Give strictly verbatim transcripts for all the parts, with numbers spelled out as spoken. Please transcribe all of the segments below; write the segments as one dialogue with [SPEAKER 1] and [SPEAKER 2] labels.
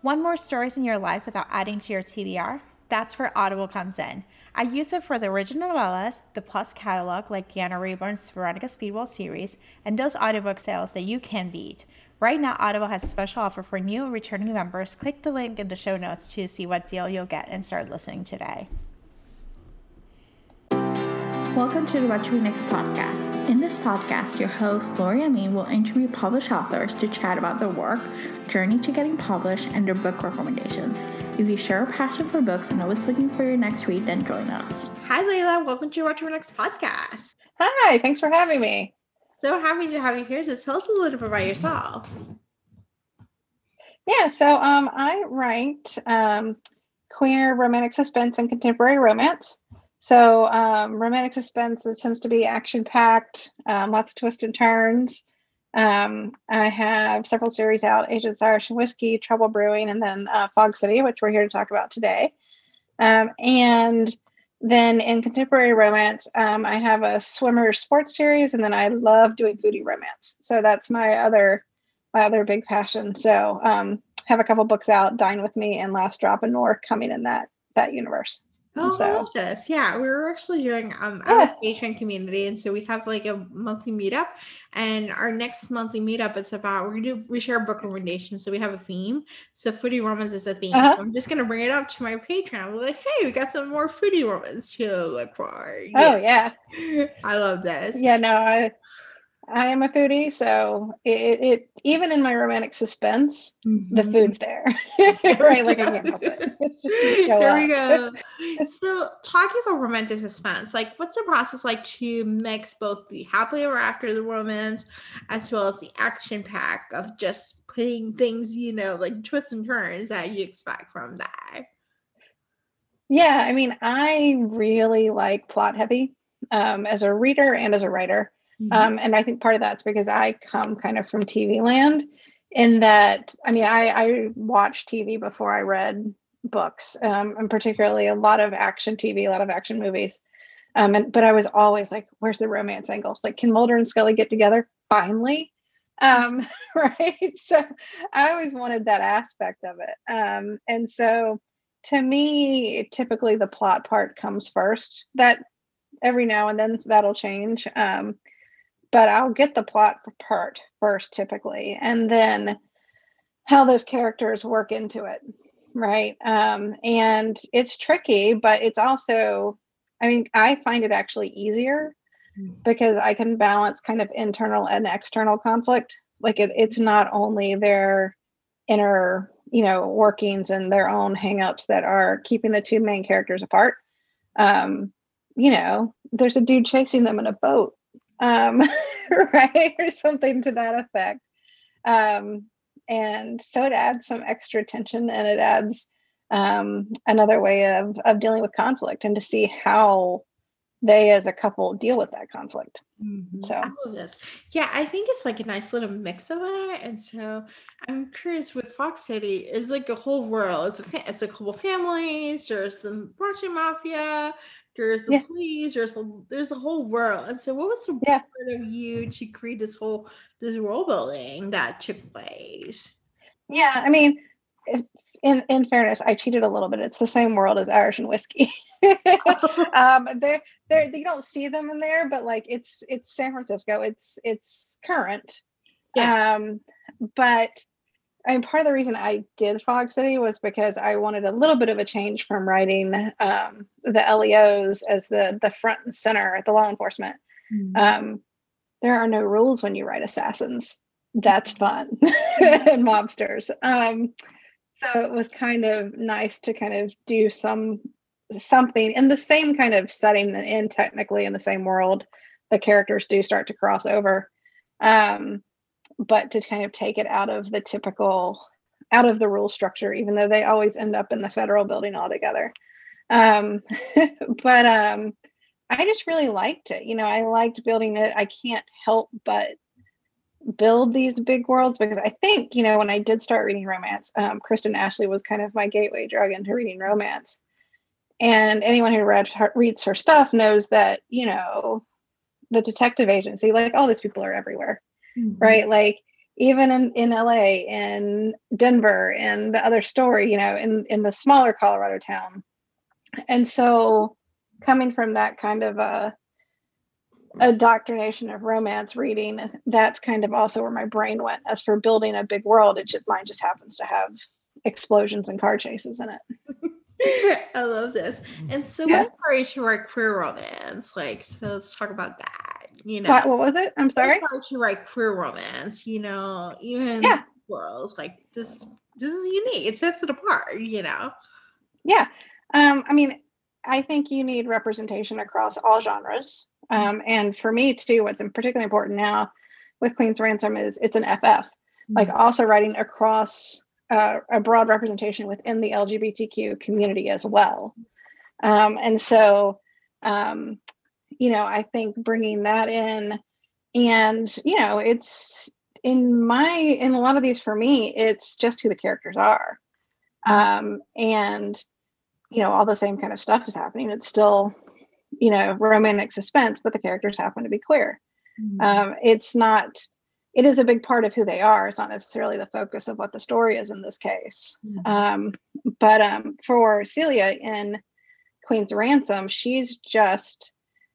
[SPEAKER 1] Want more stories in your life without adding to your T B R? That's where Audible comes in. I use it for the original novellas, the Plus catalog like Deanna Rayburn's Veronica Speedwell series, and those audiobook sales that you can beat. Right now, Audible has a special offer for new and returning members. Click the link in the show notes to see what deal you'll get and start listening today. Welcome to the What to Read Next podcast. In this podcast, your host, Lori Amin, will interview published authors to chat about their work, journey to getting published, and their book recommendations. If you share a passion for books and always looking for your next read, then join us. Hi, Layla. Welcome to What to Read Next podcast.
[SPEAKER 2] Hi, thanks for having me.
[SPEAKER 1] So happy to have you here. So tell us a little bit about yourself.
[SPEAKER 2] Yeah, so um, I write um, queer romantic suspense and contemporary romance. So um, romantic suspense it tends to be action-packed, um, lots of twists and turns. Um, I have several series out, Agents Irish and Whiskey, Trouble Brewing, and then uh, Fog City, which we're here to talk about today. Um, and then in contemporary romance, um, I have a swimmer sports series, and then I love doing foodie romance. So that's my other my other big passion. So um, have a couple books out, Dine With Me and Last Drop of North coming in that that universe.
[SPEAKER 1] Oh,
[SPEAKER 2] so,
[SPEAKER 1] delicious. Yeah, we were actually doing um
[SPEAKER 2] yeah.
[SPEAKER 1] our Patreon community, and so we have like a monthly meetup, and our next monthly meetup is about we're gonna do we share book recommendations, so we have a theme. So foodie romance is the theme.
[SPEAKER 2] Uh-huh.
[SPEAKER 1] So I'm just gonna bring it up to my Patreon. We're like, hey, we got some more foodie romance to look for.
[SPEAKER 2] Yeah. Oh yeah.
[SPEAKER 1] I love this.
[SPEAKER 2] Yeah, no, I I am a foodie, so it, it even in my romantic suspense, mm-hmm. the food's there, right? Like I can't help it. It's just
[SPEAKER 1] Here we go. So, talking about romantic suspense, like what's the process like to mix both the happily ever after the romance as well as the action pack of just putting things, you know, like twists and turns that you expect from that?
[SPEAKER 2] Yeah, I mean, I really like plot heavy um, as a reader and as a writer. Mm-hmm. Um, and I think part of that's because I come kind of from T V land in that, I mean, I, I watched T V before I read books, um, and particularly a lot of action T V, a lot of action movies. Um, and, but I was always like, where's the romance angle? It's like, can Mulder and Scully get together? Finally. Um, right. So I always wanted that aspect of it. Um, and so to me, typically the plot part comes first. That every now and then that'll change. Um, But I'll get the plot part first, typically, and then how those characters work into it, right? Um, and it's tricky, but it's also, I mean, I find it actually easier because I can balance kind of internal and external conflict. Like it, it's not only their inner, you know, workings and their own hangups that are keeping the two main characters apart. Um, you know, there's a dude chasing them in a boat. Um, right, or something to that effect. Um, and so it adds some extra tension, and it adds um, another way of of dealing with conflict, and to see how they as a couple deal with that conflict. Mm-hmm. So
[SPEAKER 1] I love this. Yeah, I think it's like a nice little mix of it. And so I'm curious with Fog City, it's like a whole world. It's a fa- it's a couple families. There's the Russian mafia. There's the
[SPEAKER 2] yeah.
[SPEAKER 1] police. There's a there's a whole world. And so, what was the
[SPEAKER 2] yeah.
[SPEAKER 1] part of you to create this whole this world building that took place?
[SPEAKER 2] Yeah, I mean, in in fairness, I cheated a little bit. It's the same world as Irish and Whiskey. um, they're they you don't see them in there, but like it's it's San Francisco. It's it's current. Yeah. Um, but I mean, part of the reason I did Fog City was because I wanted a little bit of a change from writing um, the L E Os as the the front and center at the law enforcement. Mm-hmm. Um, there are no rules when you write assassins. That's fun. And mobsters. Um, so it was kind of nice to kind of do some something in the same kind of setting and technically in the same world. The characters do start to cross over. Um, but to kind of take it out of the typical, out of the rule structure, even though they always end up in the federal building altogether. Um, but um, I just really liked it. You know, I liked building it. I can't help but build these big worlds because I think, you know, when I did start reading romance, um, Kristen Ashley was kind of my gateway drug into reading romance. And anyone who read her, reads her stuff knows that, you know, the detective agency, like all these people are everywhere. Mm-hmm. Right. Like even in, in L A, in Denver, and the other story, you know, in, in the smaller Colorado town. And so coming from that kind of a indoctrination of romance reading, that's kind of also where my brain went. As for building a big world, it just, mine just happens to have explosions and car chases in it.
[SPEAKER 3] I love this. And so
[SPEAKER 2] Yeah.
[SPEAKER 3] what encouraged you to write queer romance? Like, so let's talk about that. You know,
[SPEAKER 2] What, what was it? I'm sorry.
[SPEAKER 3] What encouraged you to write queer romance? You know, even
[SPEAKER 2] Yeah.
[SPEAKER 3] girls like this. This is unique. It sets it apart. You know.
[SPEAKER 2] Yeah. Um, I mean, I think you need representation across all genres. Um, and for me too, what's particularly important now with Queen's Ransom is it's an F F, mm-hmm. like also writing across uh, a broad representation within the L G B T Q community as well. Um, and so, um, you know, I think bringing that in, and, you know, it's in my, in a lot of these for me, it's just who the characters are. Um, and, you know, all the same kind of stuff is happening. It's still, you know, romantic suspense, but the characters happen to be queer. Mm-hmm. Um, it's not, it is a big part of who they are. It's not necessarily the focus of what the story is in this case. Mm-hmm. Um, but um, for Celia in Queen's Ransom, she's just,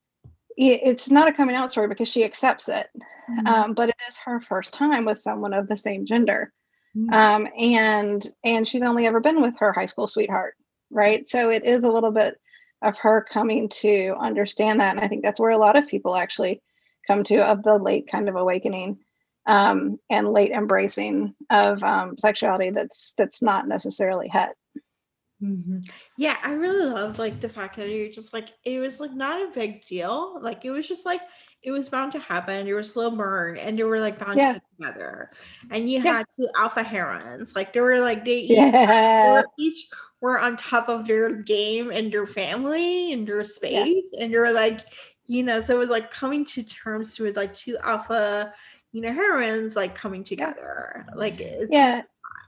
[SPEAKER 2] it's not a coming out story because she accepts it. Mm-hmm. Um, but it is her first time with someone of the same gender. Mm-hmm. Um, and, and she's only ever been with her high school sweetheart. Right. So it is a little bit of her coming to understand that. And I think that's where a lot of people actually come to, of the late kind of awakening um, and late embracing of um, sexuality that's that's not necessarily het.
[SPEAKER 3] Mm-hmm. Yeah, I really love like the fact that you're just like, it was like not a big deal. Like it was just like, it was bound to happen. You were slow burn and you were like bound yeah. to get together. And you yeah. had two alpha herons. Like they were like, they each, yeah. they were each were on top of their game and their family and their space. Yeah. And you're like, you know, so it was like coming to terms with like two alpha, you know, herons like coming together. Like it's
[SPEAKER 2] yeah.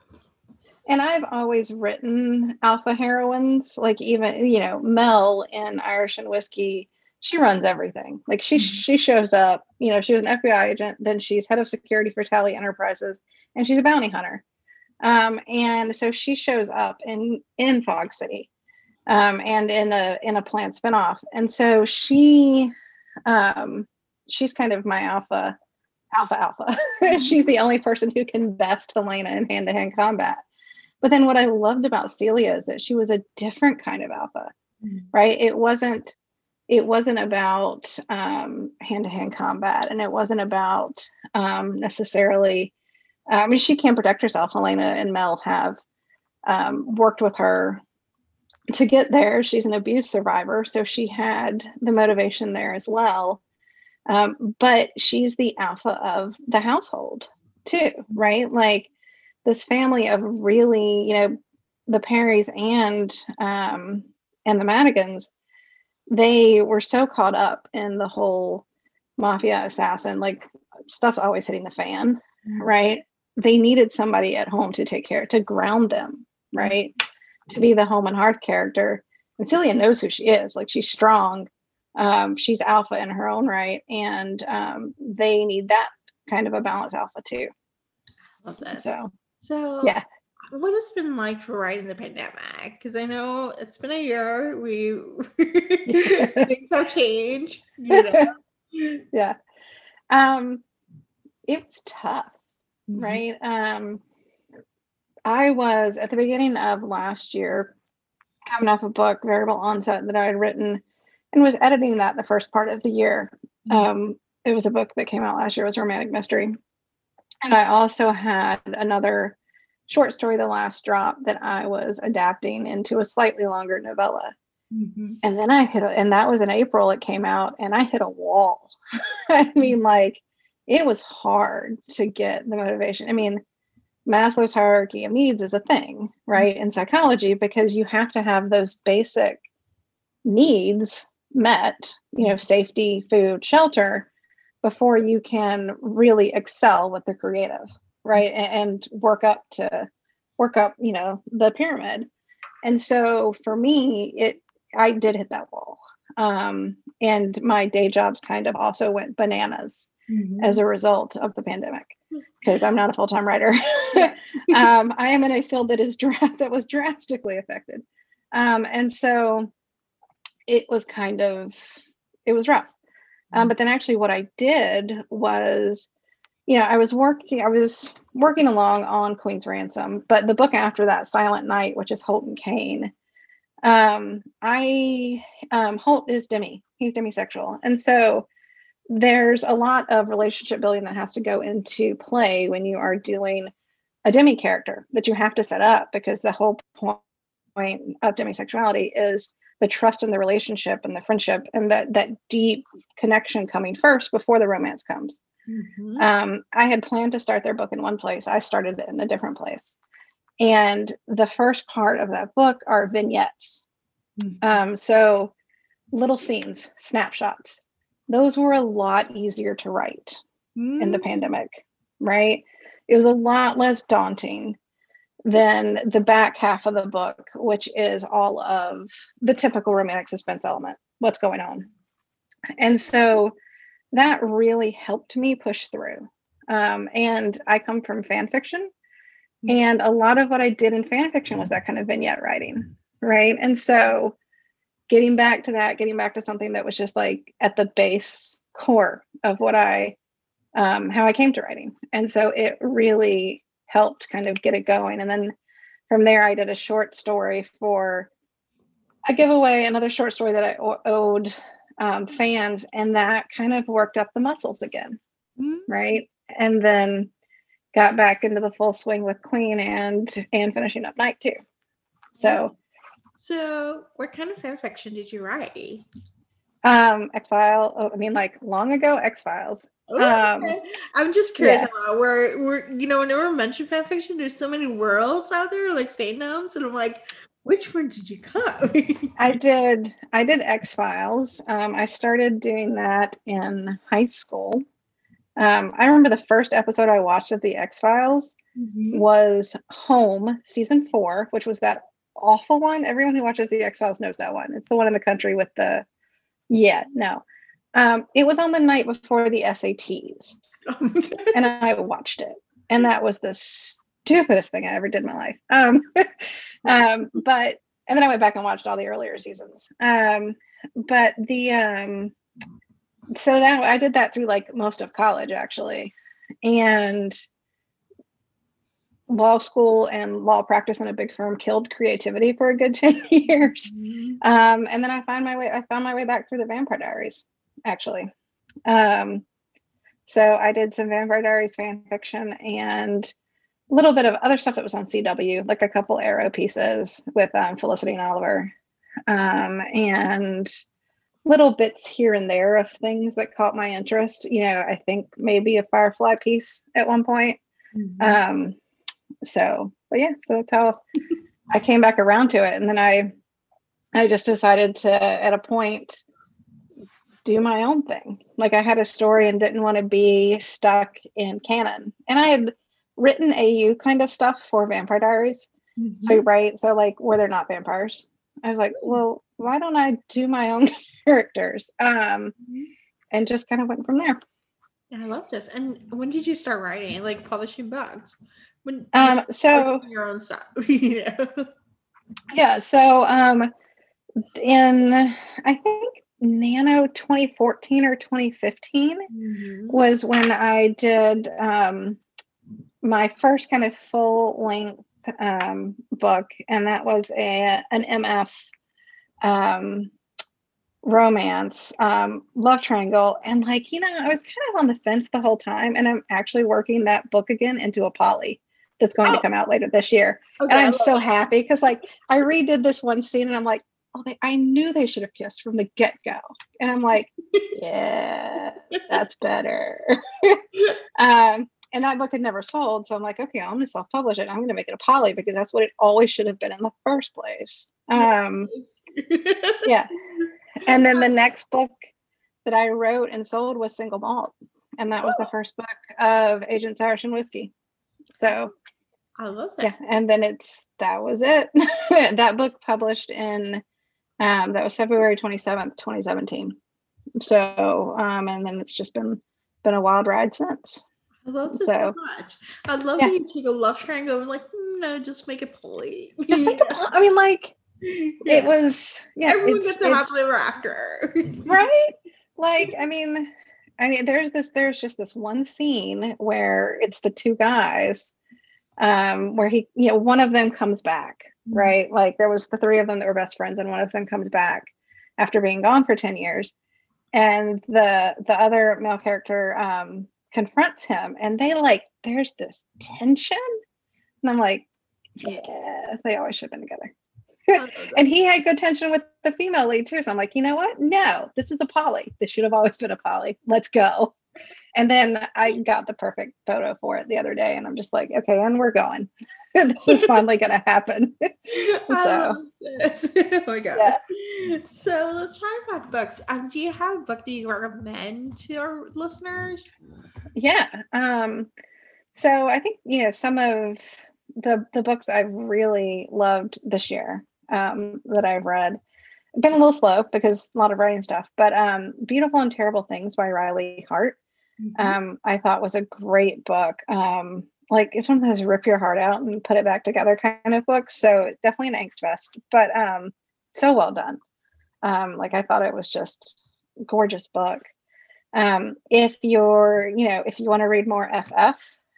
[SPEAKER 2] And I've always written alpha heroines, like even, you know, Mel in Irish and Whiskey, she runs everything. Like she mm-hmm. she shows up, you know, she was an F B I agent, then she's head of security for Tally Enterprises, and she's a bounty hunter. Um, and so she shows up in, in Fog City um, and in a in a planned spinoff. And so she um, she's kind of my alpha, alpha, alpha. She's the only person who can best Helena in hand-to-hand combat. But then what I loved about Celia is that she was a different kind of alpha, mm-hmm. right? It wasn't, it wasn't about um, hand-to-hand combat, and it wasn't about um, necessarily, uh, I mean, she can protect herself. Helena and Mel have um, worked with her to get there. She's an abuse survivor, so she had the motivation there as well. Um, but she's the alpha of the household too, right? Like, this family of really, you know, the Perrys and um, and the Madigans, they were so caught up in the whole mafia assassin, like stuff's always hitting the fan, mm-hmm. right? They needed somebody at home to take care, to ground them, right? Mm-hmm. To be the home and hearth character. And Celia knows who she is. Like she's strong. Um, she's alpha in her own right. And um, they need that kind of a balanced alpha too.
[SPEAKER 3] Love that.
[SPEAKER 2] So.
[SPEAKER 3] So, yeah, what has it been like for writing the pandemic? Because I know it's been a year. We things have changed. You know?
[SPEAKER 2] Yeah, um, it was tough, mm-hmm. right? Um, I was at the beginning of last year coming off a book, Variable Onset, that I had written, and was editing that the first part of the year. Mm-hmm. Um, it was a book that came out last year. It was a romantic mystery. And I also had another short story, The Last Drop, that I was adapting into a slightly longer novella. Mm-hmm. And then I hit, a, and that was in April, it came out, and I hit a wall. I mean, like, it was hard to get the motivation. I mean, Maslow's hierarchy of needs is a thing, right, in psychology, because you have to have those basic needs met, you know, safety, food, shelter, before you can really excel with the creative, right? And, and work up to work up, you know, the pyramid. And so for me, it, I did hit that wall. Um, and my day jobs kind of also went bananas. mm-hmm. as a result of the pandemic, because I'm not a full-time writer. um, I am in a field that is dra- that was drastically affected. Um, and so it was kind of, it was rough. Um, but then actually what I did was, you know, I was working, I was working along on Queen's Ransom, but the book after that, Silent Night, which is Holt and Kane, um, I, um, Holt is demi, he's demisexual. And so there's a lot of relationship building that has to go into play when you are doing a demi character that you have to set up, because the whole point of demisexuality is the trust in the relationship and the friendship and that, that deep connection coming first before the romance comes. Mm-hmm. Um, I had planned to start their book in one place. I started it in a different place. And the first part of that book are vignettes. Mm-hmm. Um, so little scenes, snapshots. Those were a lot easier to write mm-hmm. in the pandemic, right? It was a lot less daunting than the back half of the book, which is all of the typical romantic suspense element. What's going on? And so that really helped me push through. Um, and I come from fan fiction. And a lot of what I did in fan fiction was that kind of vignette writing, right? And so getting back to that, getting back to something that was just like at the base core of what I, um, how I came to writing. And so it really helped kind of get it going. And then from there, I did a short story for a giveaway, another short story that I owed um, fans, and that kind of worked up the muscles again, mm-hmm. right? And then got back into the full swing with Queen and and finishing up Night too. So,
[SPEAKER 3] so what kind of fan fiction did you write?
[SPEAKER 2] Um, X-Files. Oh, I mean, like long ago, X-Files.
[SPEAKER 3] Ooh, um, okay. I'm just curious yeah. about where we're, you know, whenever I mention fan fiction, there's so many worlds out there, like fandoms, and I'm like, which one did you cut?
[SPEAKER 2] I did. I did X-Files. Um, I started doing that in high school. Um, I remember the first episode I watched of the X-Files mm-hmm. was Home season four, which was that awful one. Everyone who watches the X-Files knows that one. It's the one in the country with the, yeah, no. Um, it was on the night before the S A Ts, and I watched it, and that was the stupidest thing I ever did in my life. Um, um, but and then I went back and watched all the earlier seasons. Um, but the um, so that I did that through like most of college actually, and law school and law practice in a big firm killed creativity for a good ten years. Mm-hmm. Um, and then I find my way. I found my way back through the Vampire Diaries. Actually. Um, so I did some Vampire Diaries fan fiction and a little bit of other stuff that was on C W, like a couple Arrow pieces with um, Felicity and Oliver, um, and little bits here and there of things that caught my interest. You know, I think maybe a Firefly piece at one point. Mm-hmm. Um, so, but yeah, so that's how I came back around to it. And then I, I just decided to, at a point, do my own thing. Like I had a story and didn't want to be stuck in canon. And I had written A U kind of stuff for Vampire Diaries. Mm-hmm. So right. So like where they're not vampires. I was like, well, why don't I do my own characters? Um, and just kind of went from there.
[SPEAKER 3] I love this. And when did you start writing, like publishing books? When,
[SPEAKER 2] um,
[SPEAKER 3] when
[SPEAKER 2] so
[SPEAKER 3] your own stuff. Yeah.
[SPEAKER 2] Yeah. So um, in I think Nano twenty fourteen or twenty fifteen mm-hmm. was when I did um, my first kind of full length um, book, and that was a an M F um, romance um, love triangle. And like, you know, I was kind of on the fence the whole time, and I'm actually working that book again into a poly that's going oh. to come out later this year. Okay, and I'm so that. happy because like I redid this one scene and I'm like, oh, they, I knew they should have kissed from the get-go. And I'm like, yeah, that's better. um, and that book had never sold. So I'm like, okay, I'm going to self-publish it. I'm going to make it a poly because that's what it always should have been in the first place. Um, yeah. And then the next book that I wrote and sold was Single Malt. And that was oh. the first book of Agent Irish and Whiskey. So
[SPEAKER 3] I love that.
[SPEAKER 2] Yeah. And then it's, that was it. That book published in, um, that was February twenty-seventh, twenty seventeen. So, um, and then it's just been been a wild ride since.
[SPEAKER 3] I love this
[SPEAKER 2] So,
[SPEAKER 3] so much. I love
[SPEAKER 2] yeah.
[SPEAKER 3] that you take a love triangle and like, "Mm, no, just make it pulley.
[SPEAKER 2] Just make a pl- I mean, like,
[SPEAKER 3] Yeah.
[SPEAKER 2] it was, yeah.
[SPEAKER 3] Everyone
[SPEAKER 2] it's,
[SPEAKER 3] gets a
[SPEAKER 2] it's
[SPEAKER 3] happily ever after.
[SPEAKER 2] right. Like, I mean, I mean, there's this, there's just this one scene where it's the two guys, um, where he, you know, one of them comes back,
[SPEAKER 3] Mhm.
[SPEAKER 2] right? Like there was the three of them that were best friends, and one of them comes back after being gone for ten years. And the the other male character um confronts him, and they like, there's this tension. And I'm like, yeah, they always should have been together. And he had good tension with the female lead too. So I'm like, you know what? No, this is a poly. This should have always been a poly. Let's go. And then I got the perfect photo for it the other day, and I'm just like, okay, and we're going. This is finally going to happen. So,
[SPEAKER 3] oh my god.
[SPEAKER 2] Yeah.
[SPEAKER 3] So let's talk about books. Um, do you have a book that you recommend to our listeners?
[SPEAKER 2] Yeah. Um, so I think, you know, some of the the books I've really loved this year, um, that I've read. I've been a little slow because a lot of writing stuff, but um, Beautiful and Terrible Things by Riley Hart,
[SPEAKER 3] Mm-hmm.
[SPEAKER 2] um, I thought was a great book. Um, like it's one of those rip your heart out and put it back together kind of books. So definitely an angst fest, but um, so well done. Um, like I thought it was just a gorgeous book. Um, if you're, you know, if you want to read more F F,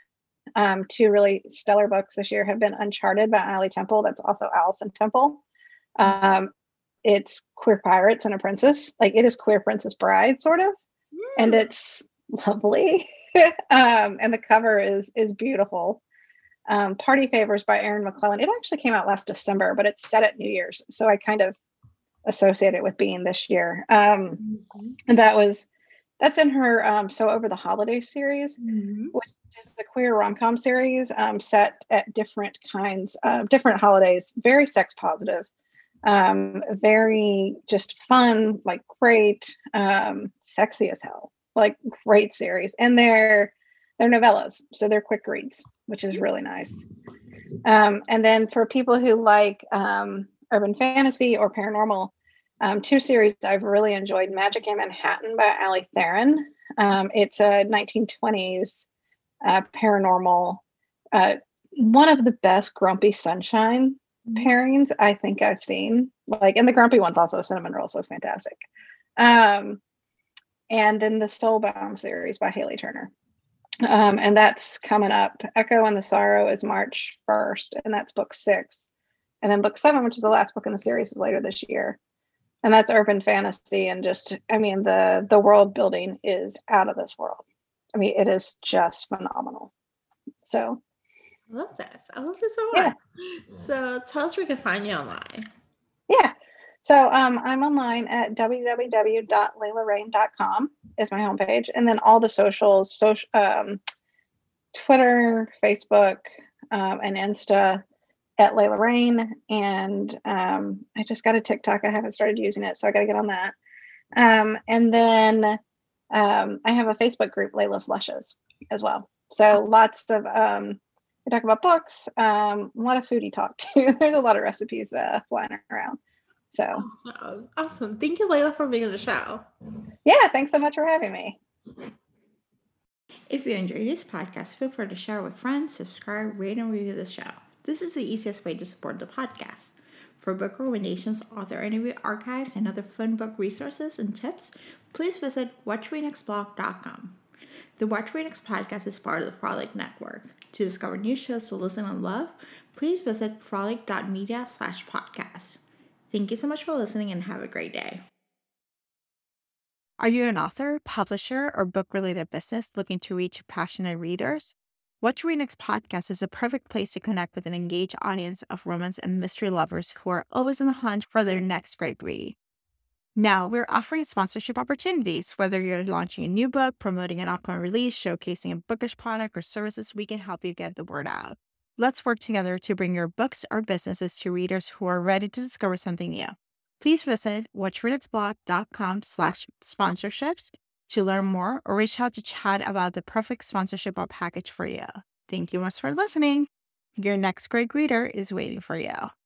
[SPEAKER 2] um, two really stellar books this year have been Uncharted by Allie Temple. That's also Allison Temple. Um, it's queer pirates and a princess. Like it is Queer Princess Bride, sort of,
[SPEAKER 3] Mm.
[SPEAKER 2] and it's lovely. um, and the cover is is beautiful. Um, Party Favors by Erin McClellan. It actually came out last December, but it's set at New Year's, so I kind of associate it with being this year. Um,
[SPEAKER 3] Mm-hmm.
[SPEAKER 2] and that was that's in her um, So Over the Holiday series,
[SPEAKER 3] Mm-hmm.
[SPEAKER 2] which is the queer rom-com series um, set at different kinds of different holidays. Very sex positive. Um, very just fun, like great, um, sexy as hell, like great series. And they're they're novellas, so they're quick reads, which is really nice. Um, and then for people who like um, urban fantasy or paranormal, um, two series I've really enjoyed: Magic in Manhattan by Ali Theron. Um, it's a nineteen twenties uh, paranormal, uh, one of the best Grumpy Sunshine pairings I think I've seen. Like, and the grumpy one's also a cinnamon roll, so it's fantastic. Um, and then the Soulbound series by Haley Turner. Um, and that's coming up. Echo and the Sorrow is March first, and that's book six. And then book seven, which is the last book in the series, is later this year. And that's urban fantasy, and just, I mean, the the world building is out of this world. I mean, it is just phenomenal. So
[SPEAKER 3] I love this. I love this so
[SPEAKER 2] Yeah.
[SPEAKER 3] much. So tell us where we can find you online.
[SPEAKER 2] Yeah. So um, I'm online at w w w dot layla rain dot com is my homepage. And then all the socials, social, um, Twitter, Facebook, um, and Insta at Layla Rain. And um, I just got a TikTok. I haven't started using it, so I got to get on that. Um, and then um, I have a Facebook group, Layla's Lushes, as well. So lots of, um, we talk about books, um, a lot of foodie talk too. There's a lot of recipes uh, flying around. So
[SPEAKER 3] Awesome. Awesome. Thank you, Layla, for being on the show.
[SPEAKER 2] yeah, thanks so much for having me.
[SPEAKER 3] If you enjoyed this podcast, feel free to share with friends, subscribe, rate, and review the show. This is the easiest way to support the podcast. For book recommendations, author interview archives, and other fun book resources and tips, please visit watch read next blog dot com. The Watch Read Next podcast is part of the Frolic Network. To discover new shows to listen and love, please visit frolic dot media slash podcast. Thank you so much for listening, and have a great day.
[SPEAKER 1] Are you an author, publisher, or book-related business looking to reach passionate readers? Watch Read Next podcast is a perfect place to connect with an engaged audience of romance and mystery lovers who are always on the hunt for their next great read. Now, we're offering sponsorship opportunities. Whether you're launching a new book, promoting an upcoming release, showcasing a bookish product or services, we can help you get the word out. Let's work together to bring your books or businesses to readers who are ready to discover something new. Please visit watch read next blog dot com slash sponsorships to learn more, or reach out to chat about the perfect sponsorship or package for you. Thank you much for listening. Your next great reader is waiting for you.